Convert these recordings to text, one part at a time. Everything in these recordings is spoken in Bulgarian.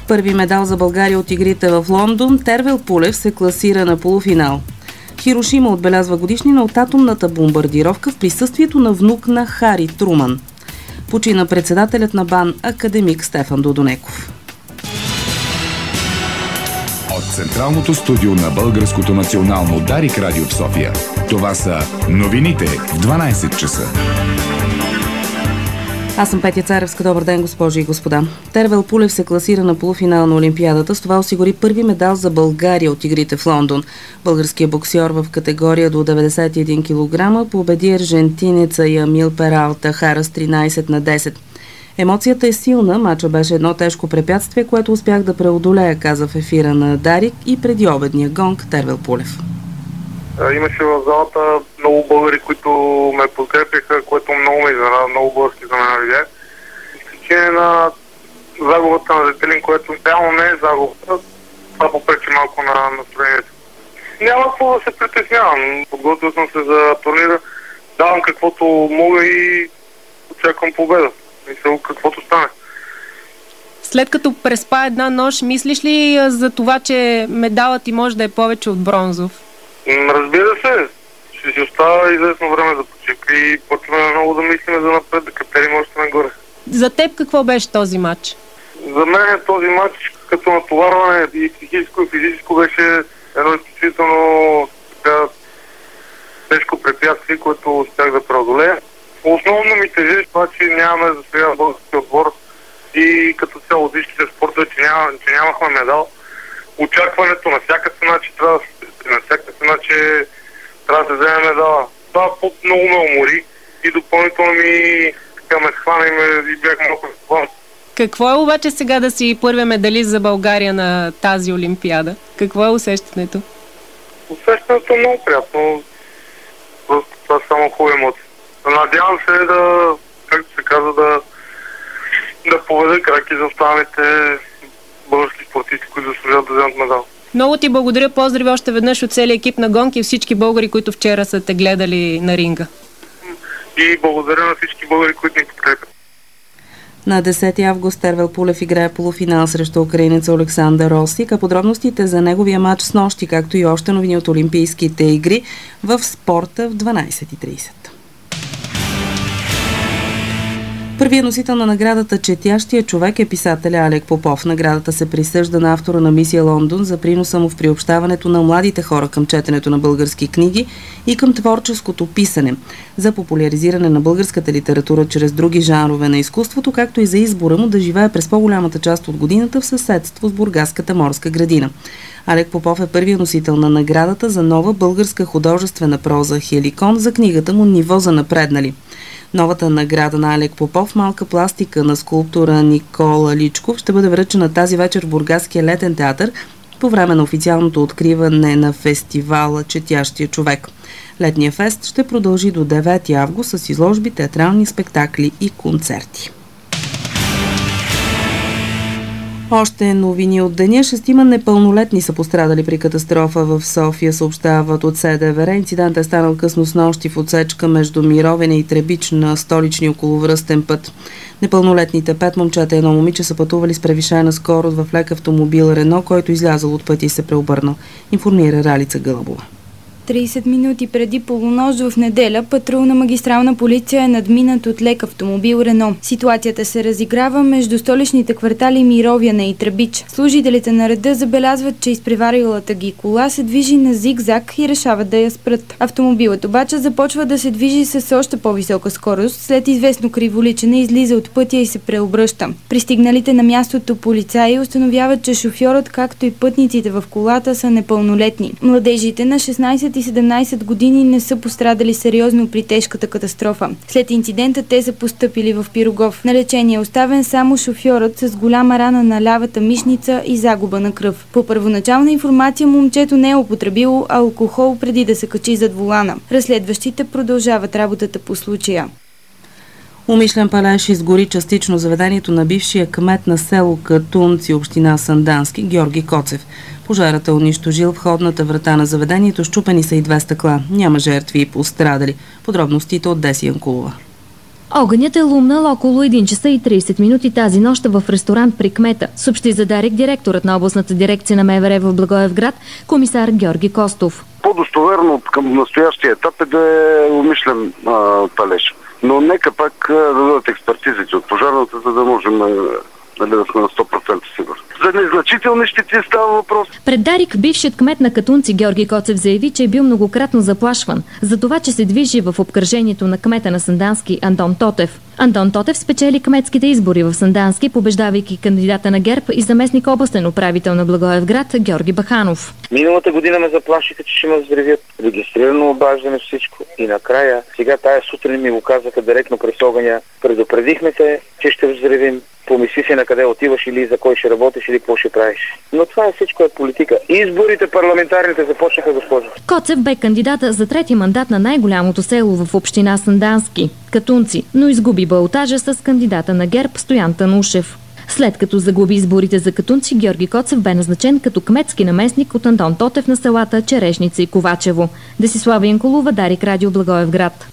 Първи медал за България от игрите в Лондон. Тервел Пулев се класира на полуфинал. Хирошима отбелязва годишнина от атомната бомбардировка в присъствието на внук на Хари Труман. Почина председателят на БАН академик Стефан Додонеков. От централното студио на Българското национално Дарик радио в София. Това са новините в 12 часа. Аз съм Петя Царевска. Добър ден, госпожи и господа. Тервел Пулев се класира на полуфинал на Олимпиадата. С това осигури първи медал за България от игрите в Лондон. Българският боксьор в категория до 91 кг победи аржентинеца Ямил Пералта Хара с 13-10. Емоцията е силна. Мача беше едно тежко препятствие, което успях да преодолея, каза в ефира на Дарик и преди обедния гонг Тервел Пулев. Имаше в залата много българи, които ме подкрепяха, което много ме изненада, много български за мен видях. Изключение на загубата на Детелин, което реално не е загубата, това попречи малко на настроението. Няма какво да се притеснявам. Подготвил съм се за турнира, давам каквото мога и очаквам победа. Мисля, каквото стане. След като преспа една нощ, мислиш ли за това, че медалът ти може да е повече от бронзов? Разбира се. Ще си остава известно време за почивка и почваме много да мислим за напред, да катерим още нагоре. За теб какво беше този матч? За мен този матч като натоварване и психическо и физическо беше едно изключително тежко препятствие, което успях да преодолея. Основно ми тежи това, че нямаме за сега български отбор и като цяло всичките спортове, че нямахме медал. Очакването на всяка цена, че трябва да се вземе медала. Това много ме умори и допълнително ме схвана и бях малко схван. Какво е обаче сега да си първия медалист за България на тази Олимпиада? Какво е усещането? Усещането е много приятно. Просто това са само хубави емоции. Надявам се както се казва, да поведа краки за останалите български спортисти, които заслужават да вземат медал. Много ти благодаря. Поздрави още веднъж от целия екип на Гонки и всички българи, които вчера са те гледали на ринга. И благодаря на всички българи, които ни подкрепят. На 10 август Тервел Пулев играе полуфинал срещу украинеца Олександър Росик, а подробностите за неговия матч с нощи, както и още новини от Олимпийските игри в спорта в 12:30. Първият носител на наградата "Четящия човек" е писателя Алек Попов. Наградата се присъжда на автора на Мисия Лондон за приноса му в приобщаването на младите хора към четенето на български книги и към творческото писане, за популяризиране на българската литература чрез други жанрове на изкуството, както и за избора му да живее през по-голямата част от годината в съседство с Бургаската морска градина. Алек Попов е първият носител на наградата за нова българска художествена проза "Хеликон" за книгата му "Ниво за напреднали". Новата награда на Алек Попов, малка пластика на скулптора Никола Личков, ще бъде връчена тази вечер в Бургаския летен театър по време на официалното откриване на фестивала "Четящия човек". Летният фест ще продължи до 9 август с изложби, театрални спектакли и концерти. Още новини от деня. 6 непълнолетни са пострадали при катастрофа в София, съобщават от СДВР. Инцидентът е станал късно снощи в отсечка между Мировене и Требич на столичния околовръстен път. Непълнолетните 5 момчета и едно момиче са пътували с превишена скорост в лек автомобил Рено, който излязъл от пътя и се преобърнал. Информира Ралица Гълъбова. 30 минути преди полунощ в неделя патрулна магистрална полиция е надминат от лек автомобил Рено. Ситуацията се разиграва между столичните квартали Мировяне и Требич. Служителите на реда забелязват, че изпреварилата ги кола се движи на зигзаг и решават да я спрат. Автомобилът обаче започва да се движи с още по-висока скорост, след известно криволичене излиза от пътя и се преобръща. Пристигналите на мястото полицаи установяват, че шофьорът, както и пътниците в колата, са непълнолетни. Младежите на 16 и 17 години не са пострадали сериозно при тежката катастрофа. След инцидента те са постъпили в Пирогов. На лечение е оставен само шофьорът с голяма рана на лявата мишница и загуба на кръв. По първоначална информация момчето не е употребило алкохол преди да се качи зад волана. Разследващите продължават работата по случая. Умишлен палеж изгори частично заведението на бившия кмет на село Катунци, община Сандански, Георги Коцев. Пожарът е унищожил входната врата на заведението, счупени са и 2 стъкла. Няма жертви и пострадали. Подробностите от Деси Янкулова. Огънят е лумнал около 1 часа и 30 минути тази нощ в ресторант при кмета, съобщи за Дарик директорът на областната дирекция на МВР в Благоевград, комисар Георги Костов. По-достоверно към настоящия етап е да е умишлен палеж. Но нека пак да дадат експертизите от пожарната, за да можем да сме на 100% сигурни. За незначителни щети става въпрос. Пред Дарик бившият кмет на Катунци Георги Коцев заяви, че е бил многократно заплашван за това, че се движи в обкръжението на кмета на Сандански Антон Тотев. Антон Тотев спечели кметските избори в Сандански, побеждавайки кандидата на ГЕРБ и заместник областен управител на Благоевград Георги Баханов. Миналата година ме заплашиха, че ще ме взривят. Регистрирано обаждане всичко. И накрая, сега тая сутрин ми го казаха директно през огъня. Предупредихме те, че ще взривим. Помисли си на къде отиваш или за кой ще работиш или какво ще правиш. Но това всичко е политика. Изборите парламентарните започнаха, госпожо. Коцев бе кандидата за трети мандат на най-голямото село в община Сандански – Катунци, но изгуби балотажа с кандидата на ГЕРБ Стоян Танушев. След като загуби изборите за Катунци, Георги Коцев бе назначен като кметски наместник от Антон Тотев на селата Черешница и Ковачево. Десислава Янкулова, Дарик радио, Благоевград.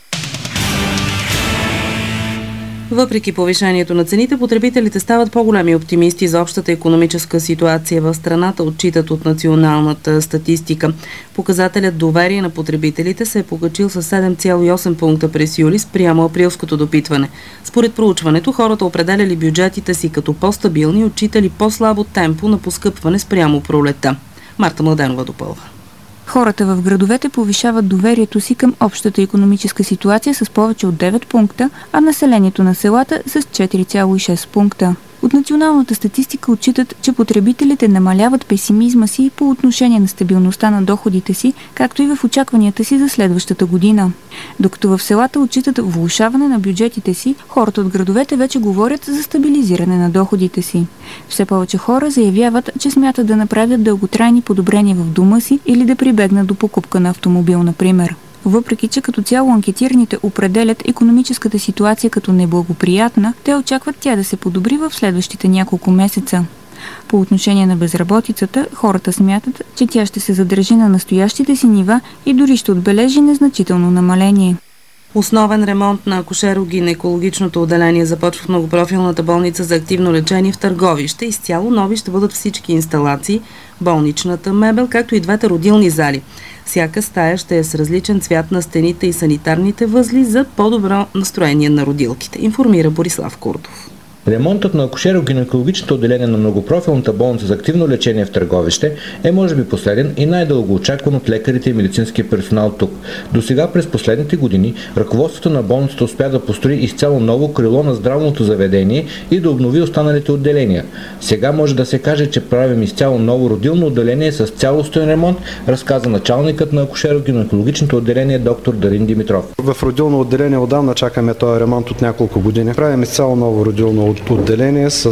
Въпреки повишението на цените, потребителите стават по-големи оптимисти за общата икономическа ситуация в страната, отчитат от националната статистика. Показателят доверие на потребителите се е покачил с 7,8 пункта през юли спрямо априлското допитване. Според проучването, хората определяли бюджетите си като по-стабилни и отчитали по-слабо темпо на поскъпване спрямо пролетта. Марта Младенова допълва. Хората в градовете повишават доверието си към общата икономическа ситуация с повече от 9 пункта, а населението на селата с 4,6 пункта. От националната статистика отчитат, че потребителите намаляват песимизма си по отношение на стабилността на доходите си, както и в очакванията си за следващата година. Докато в селата отчитат влошаване на бюджетите си, хората от градовете вече говорят за стабилизиране на доходите си. Все повече хора заявяват, че смятат да направят дълготрайни подобрения в дома си или да прибегнат до покупка на автомобил, например. Въпреки че като цяло анкетираните определят икономическата ситуация като неблагоприятна, те очакват тя да се подобри в следващите няколко месеца. По отношение на безработицата, хората смятат, че тя ще се задържи на настоящите си нива и дори ще отбележи незначително намаление. Основен ремонт на акушеро-гинекологичното отделение започва в многопрофилната болница за активно лечение в Търговище. Изцяло нови ще бъдат всички инсталации, болничната мебел, както и двете родилни зали. Всяка стая ще е с различен цвят на стените и санитарните възли за по-добро настроение на родилките, информира Борислав Курдов. Ремонтът на акушеро-гинекологичното отделение на многопрофилната болница за активно лечение в Търговище е може би последен и най-дълго очакван от лекарите и медицинския персонал тук. До сега през последните години ръководството на болницата успя да построи изцяло ново крило на здравното заведение и да обнови останалите отделения. Сега може да се каже, че правим изцяло ново родилно отделение с цялостен ремонт, разказа началникът на акушеро-гинекологичното отделение доктор Дарин Димитров. В родилно отделение отдавна чакаме този ремонт от няколко години. Правим изцяло ново родилно отделение с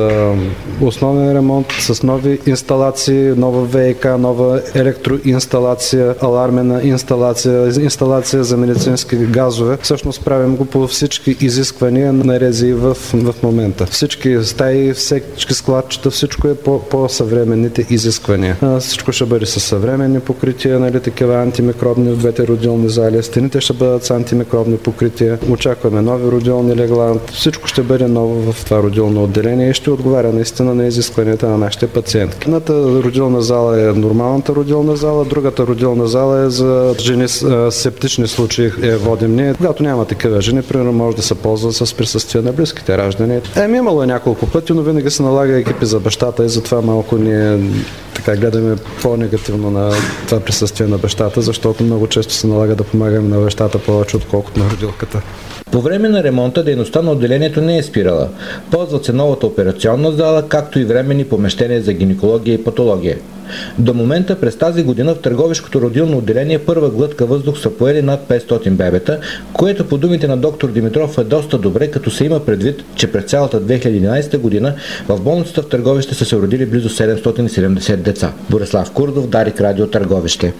основен ремонт, с нови инсталации, нова ВИК, нова електроинсталация, алармена инсталация за медицински газове. Всъщност правим го по всички изисквания на РЗИ в момента. Всички стаи, всички складчета, всичко е по съвременните изисквания. Всичко ще бъде със съвременни покрития, нали, такива антимикробни в двете родилни зали. Стените ще бъдат с антимикробни покрития. Очакваме нови родилни легла. Всичко ще бъде ново в това родилно отделение и ще отговаря наистина на изискванията на нашите пациентки. Едната родилна зала е нормалната родилна зала, другата родилна зала е за жени с септични случаи водим ние. Когато няма такива жени, примерно може да се ползва с присъствие на близките раждани. Имало няколко пъти, но винаги се налага екипи за бащата и затова малко ние гледаме по-негативно на това присъствие на бащата, защото много често се налага да помагаме на бащата повече, отколкото на родилката. По време на ремонта дейността на отделението не е спирала. Ползват се новата операционна зала, както и временни помещения за гинекология и патология. До момента през тази година в Търговишкото родилно отделение първа глътка въздух са поели над 500 бебета, което по думите на доктор Димитров е доста добре, като се има предвид, че през цялата 2011 година в болницата в Търговище са се родили близо 770 деца. Борислав Курдов, Дарик радио, Търговище.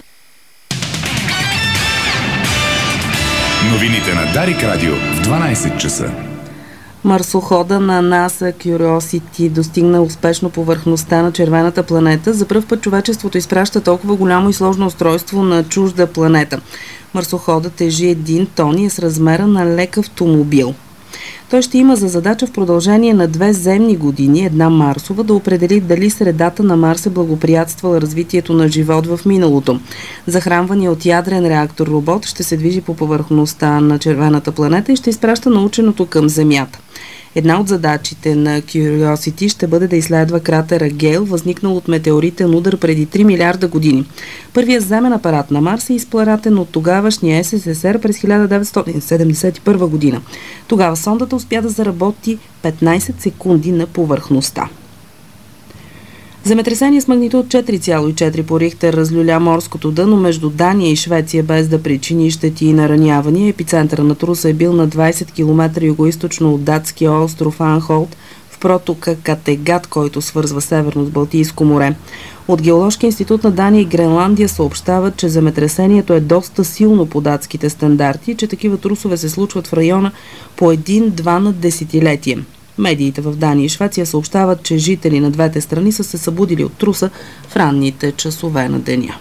Новините на Дарик радио в 12 часа. Марсохода на NASA Curiosity достигна успешно повърхността на червената планета. За пръв път човечеството изпраща толкова голямо и сложно устройство на чужда планета. Марсоходът тежи 1 тон и е с размера на лек автомобил. Той ще има за задача в продължение на 2 земни години, една марсова, да определи дали средата на Марс е благоприятствала развитието на живот в миналото. Захранвания от ядрен реактор робот ще се движи по повърхността на червената планета и ще изпраща наученото към Земята. Една от задачите на Curiosity ще бъде да изследва кратера Гейл, възникнал от метеоритен удар преди 3 милиарда години. Първият земен апарат на Марс е изпратен от тогавашния СССР през 1971 година. Тогава сондата успя да заработи 15 секунди на повърхността. Земетресение с магнитуд 4,4 по Рихтер разлюля морското дъно между Дания и Швеция без да причини щети и наранявания. Епицентъра на труса е бил на 20 км югоизточно от датския остров Анхолт в протока Категат, който свързва северно с Балтийско море. От Геоложки институт на Дания и Гренландия съобщават, че земетресението е доста силно по датските стандарти и че такива трусове се случват в района по 1-2 на десетилетие. Медиите в Дания и Швеция съобщават, че жители на двете страни са се събудили от труса в ранните часове на деня.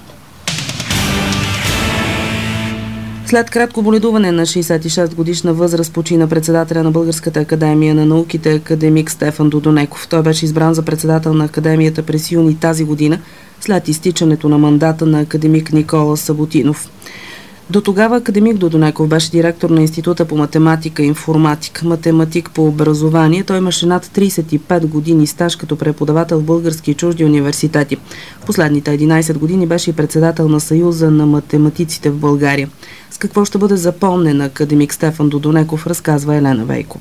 След кратко боледуване на 66 годишна възраст почина председателя на Българската академия на науките академик Стефан Додонеков. Той беше избран за председател на академията през юни тази година, след изтичането на мандата на академик Никола Саботинов. До тогава академик Додонеков беше директор на Института по математика и информатика, математик по образование. Той имаше над 35 години стаж като преподавател в български и чужди университети. В последните 11 години беше и председател на Съюза на математиците в България. С какво ще бъде запомнен академик Стефан Додонеков, разказва Елена Вейкова.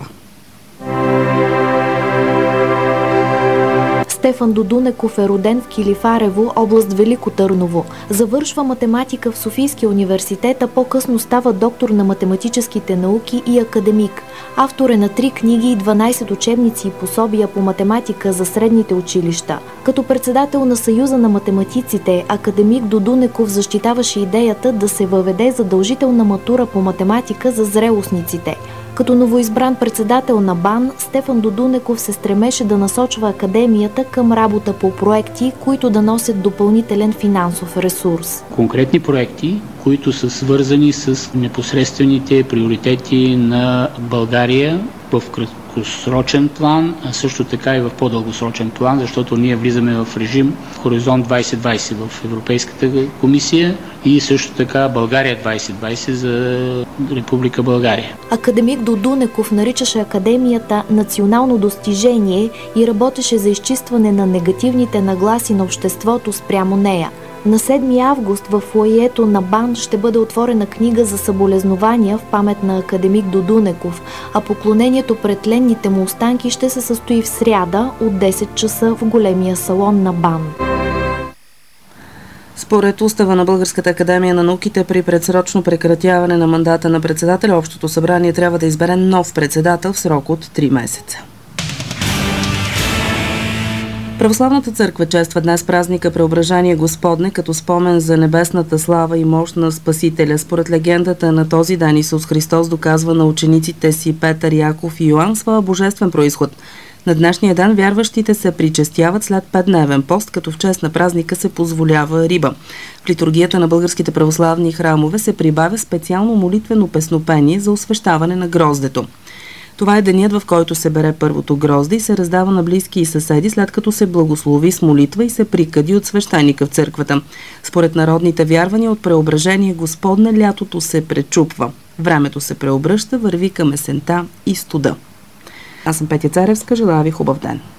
Стефан Додонеков е роден в Килифарево, област Велико Търново. Завършва математика в Софийския университет, а по-късно става доктор на математическите науки и академик. Автор е на 3 книги и 12 учебници и пособия по математика за средните училища. Като председател на Съюза на математиците, академик Додонеков защитаваше идеята да се въведе задължителна матура по математика за зрелостниците. Като новоизбран председател на БАН, Стефан Додонеков се стремеше да насочва академията към работа по проекти, които да носят допълнителен финансов ресурс. Конкретни проекти, които са свързани с непосредствените приоритети на България в краткосрочен план, а също така и в по-дългосрочен план, защото ние влизаме в режим Хоризонт 2020 в Европейската комисия и също така България 2020 за Република България. Академик Додонеков наричаше академията национално достижение и работеше за изчистване на негативните нагласи на обществото спрямо нея. На 7 август в фоайето на БАН ще бъде отворена книга за съболезнования в памет на академик Додонеков, а поклонението пред ленните му останки ще се състои в сряда от 10 часа в големия салон на БАН. Според устава на Българската академия на науките, при предсрочно прекратяване на мандата на председателя, Общото събрание трябва да избере нов председател в срок от 3 месеца. Православната църква чества днес празника Преображение Господне като спомен за небесната слава и мощ на Спасителя. Според легендата на този ден Исус Христос доказва на учениците си Петър, Яков и Йоан своя божествен произход. На днешния ден вярващите се причестяват след 5-дневен пост, като в чест на празника се позволява риба. В литургията на българските православни храмове се прибавя специално молитвено песнопение за освещаване на гроздето. Това е денят, в който се бере първото грозде и се раздава на близки и съседи, след като се благослови с молитва и се прикади от свещеника в църквата. Според народните вярвания от Преображение Господне лятото се пречупва. Времето се преобръща, върви към есента и студа. Аз съм Петя Царевска, желая ви хубав ден.